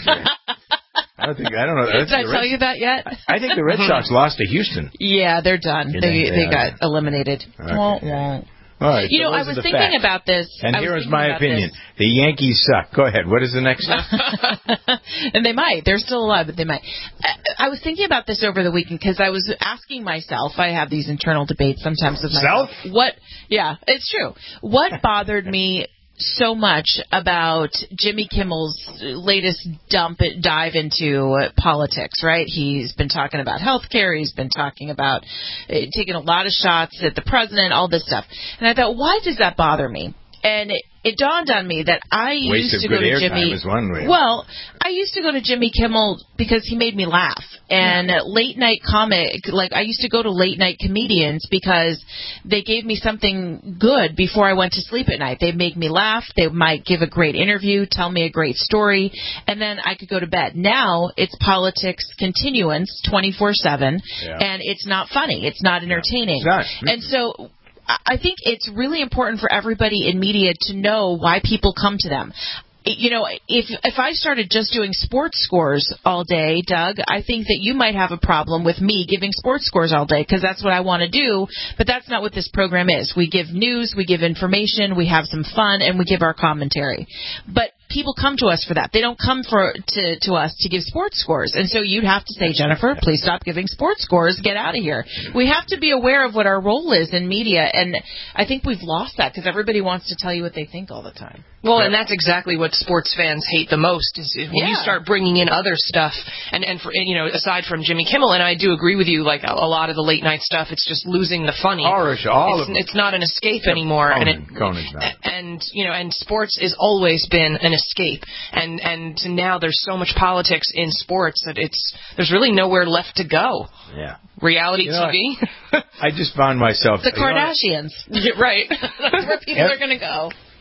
I don't think I don't know. Did I tell you that yet? I think the Red Sox lost to Houston. Yeah, they're done. Yeah, they they, they they got eliminated. Okay. Wah, wah. All right. You so know, I was thinking facts. about this. And I here was is my opinion. This. The Yankees suck. Go ahead. What is the next one? And they might. They're still alive, but they might. I, I was thinking about this over the weekend because I was asking myself, I have these internal debates sometimes with myself. Self? What? Yeah, it's true. What bothered me so much about Jimmy Kimmel's latest dump dive into politics, right? He's been talking about health care. He's been talking about uh, taking a lot of shots at the president, all this stuff. And I thought, why does that bother me? And it, it dawned on me that I Waste used of to good go to air Jimmy. time is one way. Well, I used to go to Jimmy Kimmel because he made me laugh. And yeah. late night comic, like I used to go to late night comedians because they gave me something good before I went to sleep at night. They'd make me laugh. They might give a great interview, tell me a great story, and then I could go to bed. Now it's politics continuance twenty-four seven, yeah. and it's not funny. It's not entertaining. It's not. And so I think it's really important for everybody in media to know why people come to them. You know, if if I started just doing sports scores all day, Doug, I think that you might have a problem with me giving sports scores all day because that's what I want to do, but that's not what this program is. We give news, we give information, we have some fun, and we give our commentary. But people come to us for that. They don't come for to, to us to give sports scores. And so you'd have to say, Jennifer, please stop giving sports scores. Get out of here. We have to be aware of what our role is in media, and I think we've lost that because everybody wants to tell you what they think all the time. Well, and that's exactly what sports fans hate the most is when yeah. you start bringing in other stuff. And, and for, you know, aside from Jimmy Kimmel, and I do agree with you, like a, a lot of the late night stuff, it's just losing the funny. Horror, all it's, of it's not an escape anymore. Conan, and it, Conan's not. And, you know, and sports has always been an escape. And, and now there's so much politics in sports that it's, there's really nowhere left to go. Yeah. Reality you know, T V. I just found myself. The Kardashians. You know, right. That's where people are going to go.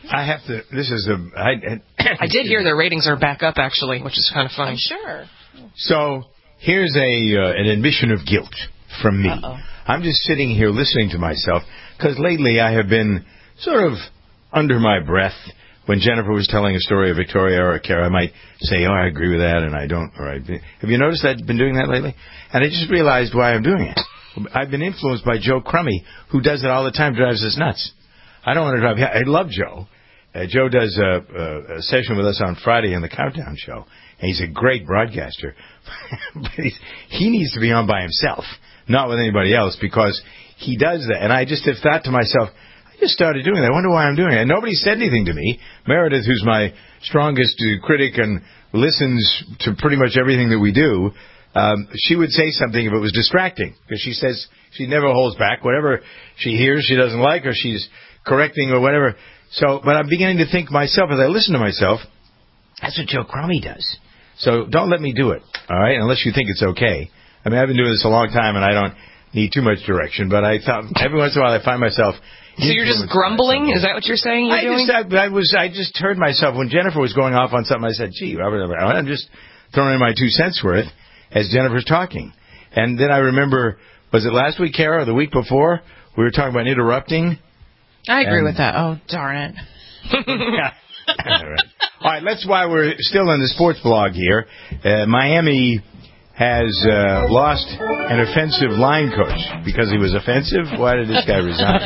I have to. This is a. I, I, I did hear their ratings are back up actually, which is kind of funny. I'm sure. So here's a uh, an admission of guilt from me. Uh-oh. I'm just sitting here listening to myself because lately I have been sort of under my breath. When Jennifer was telling a story of Victoria or Kara, I might say, "Oh, I agree with that," and I don't. Or I have you noticed I've been doing that lately? And I just realized why I'm doing it. I've been influenced by Joe Crummy, who does it all the time, drives us nuts. I don't want to drive. I love Joe. Uh, Joe does a, a, a session with us on Friday in the Countdown Show, and he's a great broadcaster. But he's, he needs to be on by himself, not with anybody else, because he does that. And I just have thought to myself, I just started doing that. I wonder why I'm doing it. And nobody said anything to me. Meredith, who's my strongest uh, critic and listens to pretty much everything that we do, um, she would say something if it was distracting, because she says she never holds back. Whatever she hears she doesn't like, or she's correcting or whatever. So, but I'm beginning to think myself, as I listen to myself, that's what Joe Crummy does. So don't let me do it, all right, unless you think it's okay. I mean, I've been doing this a long time, and I don't need too much direction, but I thought every once in a while I find myself... So you're just grumbling? Is that what you're saying you're I doing? Just, I, I, was, I just heard myself, when Jennifer was going off on something, I said, gee, I'm just throwing in my two cents worth as Jennifer's talking. And then I remember, was it last week, Kara, or the week before? We were talking about interrupting. I agree and, with that. Oh, darn it. Yeah. All right. All right, that's why we're still in the sports blog here. Uh, Miami has uh, lost an offensive line coach because he was offensive. Why did this guy resign?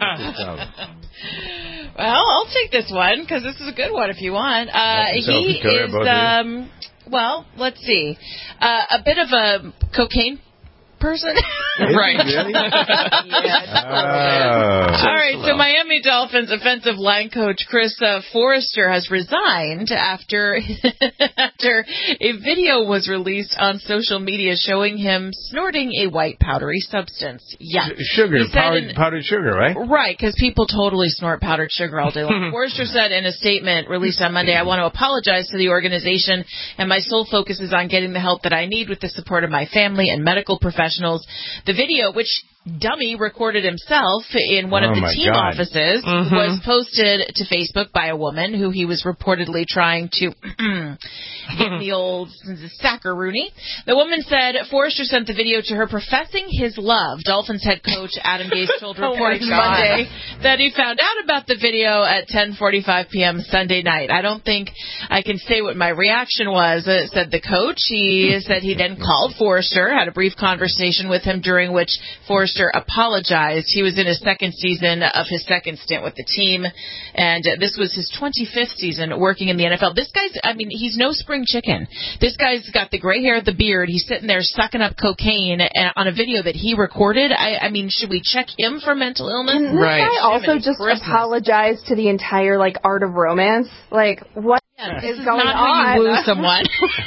Well, I'll take this one because this is a good one if you want. Uh, he is, um, well, let's see, uh, a bit of a cocaine person. Right. Really? Yeah. Oh. All right, so Miami Dolphins offensive line coach Chris uh, Forrester has resigned after after a video was released on social media showing him snorting a white powdery substance. Yeah. Sugar, powdered, in, powdered sugar, right? Right, because people totally snort powdered sugar all day long. Forrester said in a statement released on Monday, I want to apologize to the organization, and my sole focus is on getting the help that I need with the support of my family and medical professionals. The video, which Dummy recorded himself in one oh of the team God. offices, mm-hmm. was posted to Facebook by a woman who he was reportedly trying to get the old sackaroonie. The woman said Forrester sent the video to her professing his love. Dolphins head coach Adam Gase told reporters oh Monday that he found out about the video at ten forty-five p.m. Sunday night. I don't think I can say what my reaction was, uh, said the coach. He said he then called Forrester, had a brief conversation with him during which Forrester apologized. He was in his second season of his second stint with the team, and uh, this was his twenty-fifth season working in the N F L. This guy's, I mean, he's no spring chicken. This guy's got the gray hair, the beard. He's sitting there sucking up cocaine on a video that he recorded. I, I mean, should we check him for mental illness? Can this right. guy also Jiminy just Christmas. apologize to the entire, like, art of romance? Like, what yeah, is, is going not on? How you woo someone.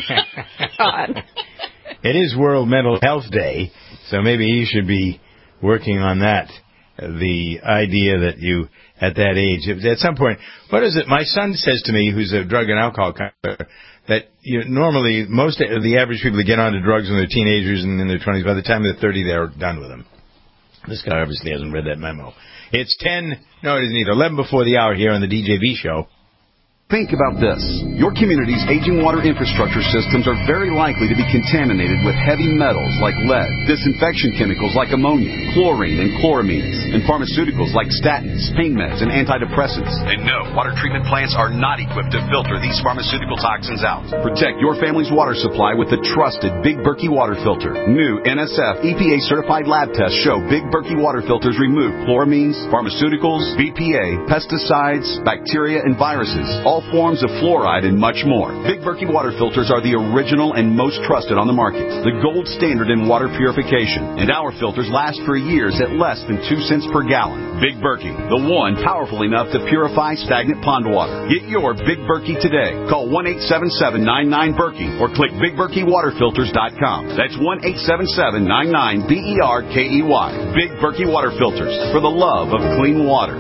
God. It is World Mental Health Day, so maybe he should be working on that. The idea that you, at that age, at some point, what is it? My son says to me, who's a drug and alcohol counselor, that you know, normally most of the average people that get onto drugs when they're teenagers and in their twenties, by the time they're thirty, they're done with them. This guy obviously hasn't read that memo. It's ten, no, it isn't either, eleven before the hour here on the D J V show. Think about this. Your community's aging water infrastructure systems are very likely to be contaminated with heavy metals like lead, disinfection chemicals like ammonia, chlorine and chloramines, and pharmaceuticals like statins, pain meds, and antidepressants. And no, water treatment plants are not equipped to filter these pharmaceutical toxins out. Protect your family's water supply with the trusted Big Berkey water filter. New N S F E P A certified lab tests show Big Berkey water filters remove chloramines, pharmaceuticals, B P A, pesticides, bacteria, and viruses, all forms of fluoride, and much more. Big Berkey water filters are the original and most trusted on the market, the gold standard in water purification, and our filters last for years at less than two cents per gallon. Big Berkey, the one powerful enough to purify stagnant pond water. Get your Big Berkey today. Call one eight seven seven, nine nine, Berkey or click big berkey water filters dot com. That's one eight seven seven, nine nine, B E R K E Y. Big Berkey water filters, for the love of clean water.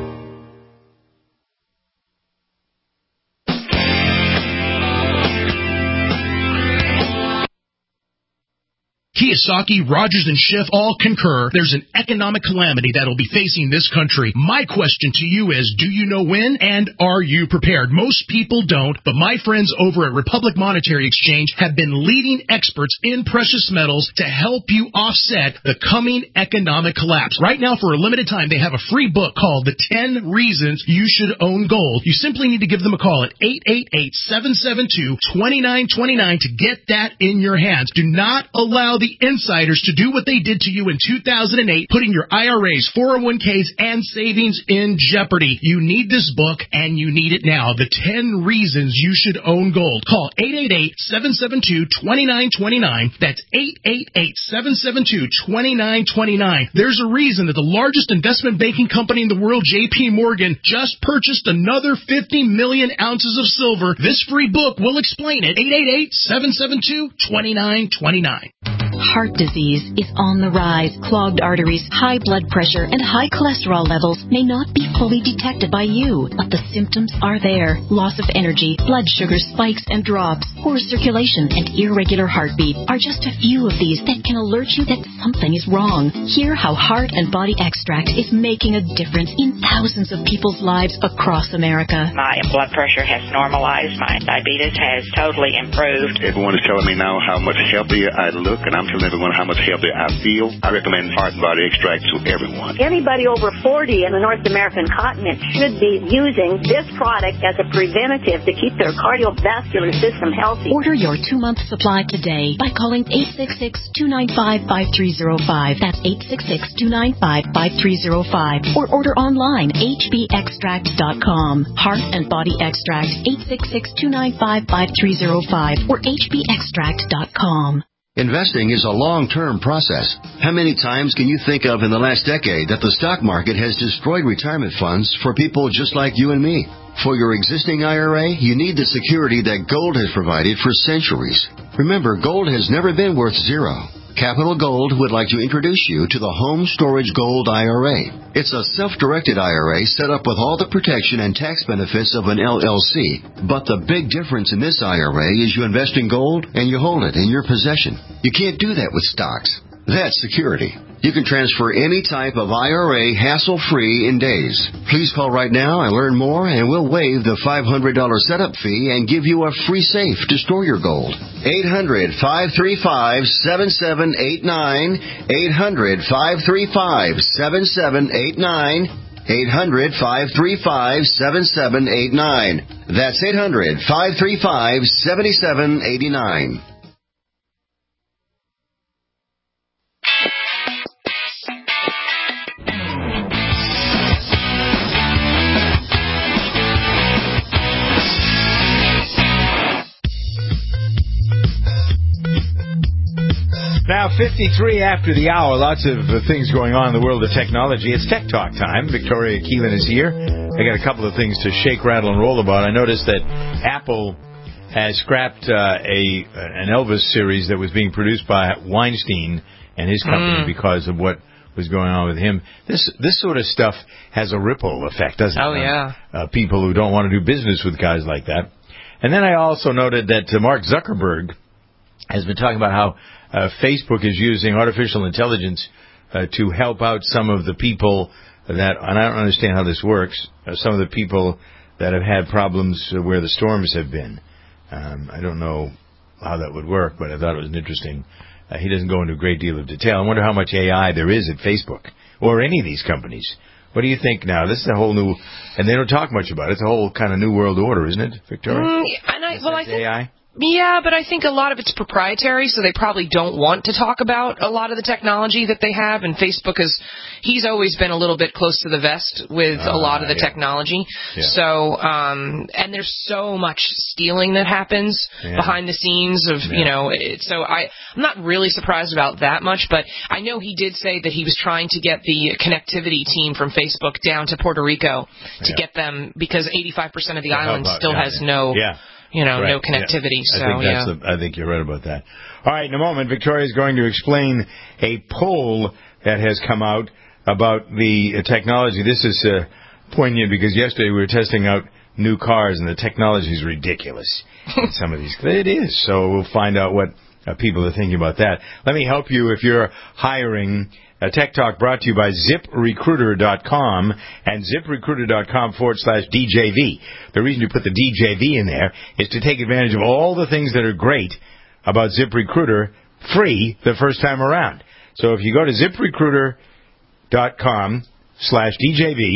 Kiyosaki, Rogers, and Schiff all concur there's an economic calamity that'll be facing this country. My question to you is, do you know when, and are you prepared? Most people don't, but my friends over at Republic Monetary Exchange have been leading experts in precious metals to help you offset the coming economic collapse. Right now, for a limited time, they have a free book called The ten Reasons You Should Own Gold. You simply need to give them a call at eight eight eight, seven seven two, two nine two nine to get that in your hands. Do not allow the insiders to do what they did to you in two thousand eight, putting your I R As, four oh one k's, and savings in jeopardy. You need this book, and you need it now. The ten Reasons You Should Own Gold. Call eight eight eight, seven seven two, two nine two nine. That's eight eight eight, seven seven two, two nine two nine. There's a reason that the largest investment banking company in the world, J P Morgan, just purchased another fifty million ounces of silver. This free book will explain it. eight eight eight, seven seven two, two nine two nine. Heart disease is on the rise. Clogged arteries, high blood pressure, and high cholesterol levels may not be fully detected by you, but the symptoms are there. Loss of energy, blood sugar spikes and drops, poor circulation, and irregular heartbeat are just a few of these that can alert you that something is wrong. Hear how Heart and Body Extract is making a difference in thousands of people's lives across America. My blood pressure has normalized. My diabetes has totally improved. Everyone is telling me now how much healthier I look, and I'm telling everyone how much healthier I feel. I recommend Heart and Body Extract to everyone. Anybody over forty in the North American continent should be using this product as a preventative to keep their cardiovascular system healthy. Order your two-month supply today by calling eight six six, two nine five, five three zero five. That's eight six six, two nine five, five three zero five. Or order online, h b extract dot com. Heart and Body Extract, eight six six, two nine five, five three zero five or h b extract dot com. Investing is a long-term process. How many times can you think of in the last decade that the stock market has destroyed retirement funds for people just like you and me? For your existing I R A, you need the security that gold has provided for centuries. Remember, gold has never been worth zero. Capital Gold would like to introduce you to the Home Storage Gold I R A. It's a self-directed I R A set up with all the protection and tax benefits of an L L C. But the big difference in this I R A is you invest in gold and you hold it in your possession. You can't do that with stocks. That's security. You can transfer any type of I R A hassle-free in days. Please call right now and learn more, and we'll waive the five hundred dollars setup fee and give you a free safe to store your gold. eight hundred, five three five, seven seven eight nine. eight hundred, five three five, seven seven eight nine. eight hundred, five three five, seven seven eight nine. That's eight hundred, five three five, seven seven eight nine. Now, fifty-three after the hour, lots of uh, things going on in the world of technology. It's Tech Talk time. Victoria Keelan is here. I got a couple of things to shake, rattle, and roll about. I noticed that Apple has scrapped uh, a an Elvis series that was being produced by Weinstein and his company mm. because of what was going on with him. This this sort of stuff has a ripple effect, doesn't oh, it? Oh, yeah. Uh, people who don't want to do business with guys like that. And then I also noted that uh, Mark Zuckerberg has been talking about how Uh, Facebook is using artificial intelligence uh, to help out some of the people that, and I don't understand how this works, uh, some of the people that have had problems uh, where the storms have been. Um, I don't know how that would work, but I thought it was interesting. Uh, he doesn't go into a great deal of detail. I wonder how much A I there is at Facebook or any of these companies. What do you think now? This is a whole new, and they don't talk much about it. It's a whole kind of new world order, isn't it, Victoria? Mm, and I, well, I think A I? Yeah, but I think a lot of it's proprietary, so they probably don't want to talk about a lot of the technology that they have. And Facebook is, he's always been a little bit close to the vest with uh, a lot of the yeah. technology. Yeah. So, um, and there's so much stealing that happens yeah. behind the scenes of, yeah. you know, it, so I, I'm not really surprised about that much, but I know he did say that he was trying to get the connectivity team from Facebook down to Puerto Rico to yeah. get them, because eighty-five percent of the to island still has yeah. no... Yeah. You know, right. no connectivity. Yeah. So, I think that's yeah. the, I think you're right about that. All right, in a moment, Victoria is going to explain a poll that has come out about the technology. This is uh, poignant because yesterday we were testing out new cars, and the technology is ridiculous in some of these. It is. So we'll find out what uh, people are thinking about that. Let me help you if you're hiring. Uh, Tech Talk brought to you by zip recruiter dot com and zip recruiter dot com forward slash D J V. The reason you put the D J V in there is to take advantage of all the things that are great about ZipRecruiter free the first time around. So if you go to zip recruiter dot com slash D J V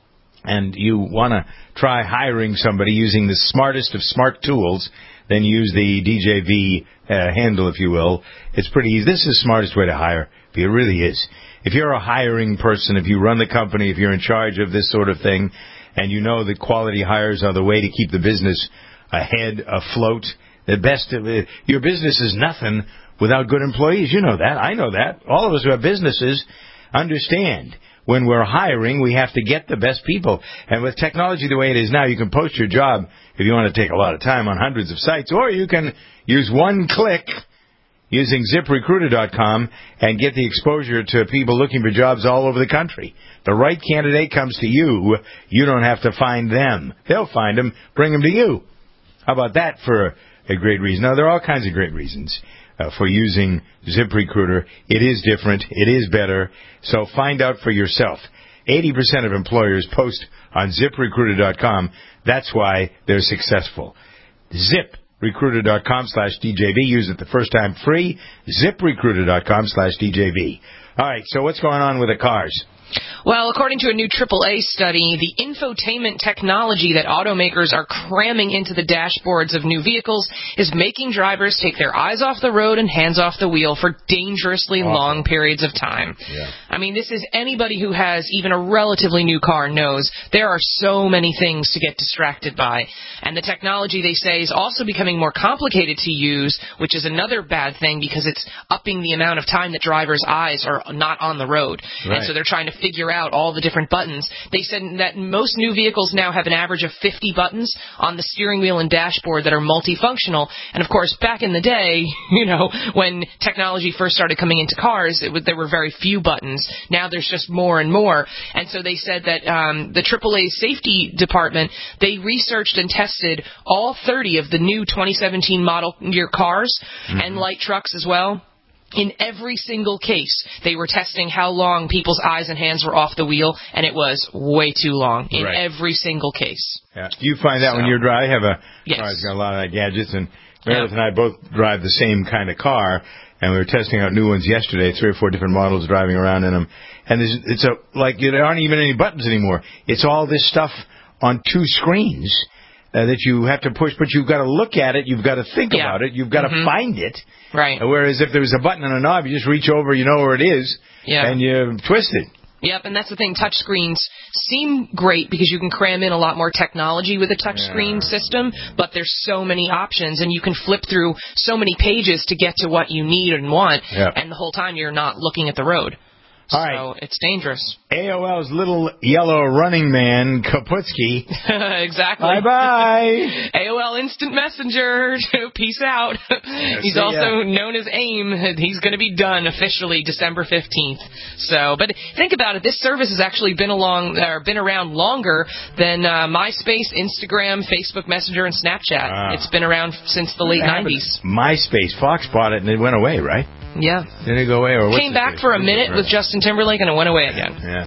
and you want to try hiring somebody using the smartest of smart tools, then use the D J V uh, handle, if you will. It's pretty easy. This is the smartest way to hire. It really is. If you're a hiring person, if you run the company, if you're in charge of this sort of thing, and you know that quality hires are the way to keep the business ahead, afloat, the best of it, your business is nothing without good employees. You know that. I know that. All of us who have businesses understand. When we're hiring, we have to get the best people. And with technology the way it is now, you can post your job if you want to take a lot of time on hundreds of sites, or you can use one click using zip recruiter dot com and get the exposure to people looking for jobs all over the country. The right candidate comes to you. You don't have to find them. They'll find them, bring them to you. How about that for a great reason? Now, there are all kinds of great reasons Uh, for using ZipRecruiter. It is different. It is better. So find out for yourself. eighty percent of employers post on zip recruiter dot com. That's why they're successful. zip recruiter dot com slash D J V. Use it the first time free. zip recruiter dot com slash D J V. All right, so what's going on with the cars? Well, according to a new triple A study, the infotainment technology that automakers are cramming into the dashboards of new vehicles is making drivers take their eyes off the road and hands off the wheel for dangerously awesome. long periods of time. Yeah. I mean, this is anybody who has even a relatively new car knows there are so many things to get distracted by. And the technology, they say, is also becoming more complicated to use, which is another bad thing because it's upping the amount of time that drivers' eyes are not on the road. Right. And so they're trying to figure out all the different buttons. They said that most new vehicles now have an average of fifty buttons on the steering wheel and dashboard that are multifunctional. And, of course, back in the day, you know, when technology first started coming into cars, it was, there were very few buttons. Now there's just more and more. And so they said that um, the triple A safety department, they researched and tested all thirty of the new twenty seventeen model year cars mm-hmm. and light trucks as well. In every single case, they were testing how long people's eyes and hands were off the wheel, and it was way too long in right. every single case. Yeah. Do you find that so, when you're driving? I have a yes. car that's got a lot of gadgets, and Meredith yeah. and I both drive the same kind of car, and we were testing out new ones yesterday, three or four different models driving around in them. And there's, it's a like there aren't even any buttons anymore. It's all this stuff on two screens. Uh, that you have to push, but you've got to look at it, you've got to think yeah. about it, you've got mm-hmm. to find it. Right. Whereas if there was a button and a knob, you just reach over, you know where it is, yeah. and you twist it. Yep, and that's the thing. Touch screens seem great because you can cram in a lot more technology with a touch yeah. screen system, but there's so many options, and you can flip through so many pages to get to what you need and want, yep. and the whole time you're not looking at the road. All so right. it's dangerous. A O L's little yellow running man, Kaputsky. Exactly. Bye-bye. A O L Instant Messenger. Peace out. Yeah, He's also ya. known as AIM. He's going to be done officially December fifteenth. So, but think about it. This service has actually been along or been around longer than uh, MySpace, Instagram, Facebook Messenger, and Snapchat. Ah. It's been around since the late nineties. MySpace. Fox bought it and it went away, right? Yeah. Did it go away? Or Came back for a minute with Justin Timberlake and it went away again. Yeah.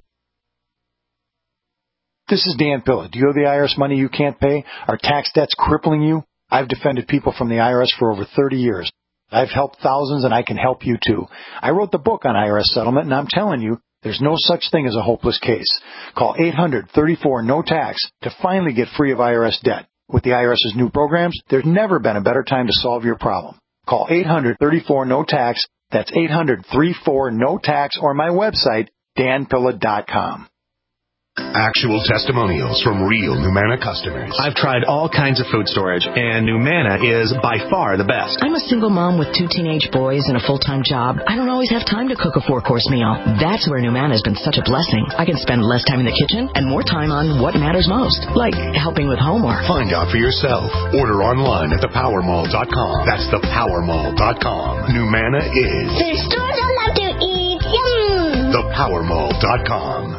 This is Dan Pilla. Do you owe the I R S money you can't pay? Are tax debts crippling you? I've defended people from the I R S for over thirty years. I've helped thousands and I can help you too. I wrote the book on I R S settlement and I'm telling you, there's no such thing as a hopeless case. Call eight hundred thirty-four no tax to finally get free of I R S debt. With the IRS's new programs, there's never been a better time to solve your problem. Call eight hundred thirty-four no tax. That's eight hundred thirty-four no tax or my website, dan pilla dot com. Actual testimonials from real Numanna customers. I've tried all kinds of food storage, and Numanna is by far the best. I'm a single mom with two teenage boys and a full-time job. I don't always have time to cook a four-course meal. That's where Numanna has been such a blessing. I can spend less time in the kitchen and more time on what matters most, like helping with homework. Find out for yourself. Order online at the power mall dot com. That's the power mall dot com. Numanna is... The stores I love to eat. Yum! the power mall dot com.